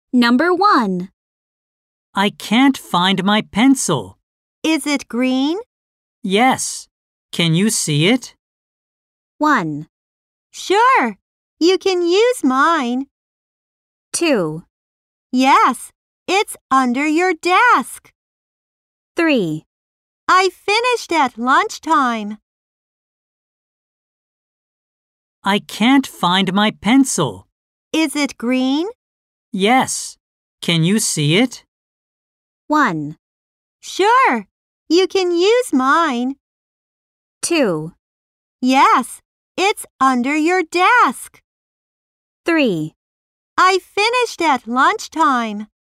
Number 1. I can't find my pencil. Is it green? Yes. Can you see it? 1, Sure. You can use mine. 2, Yes, it's under your desk. 3. I finished at lunchtime. I can't find my pencil. Is it green? Yes. Can you see it? 1, Sure. You can use mine. 2, Yes, it's under your desk. 3. I finished at lunchtime.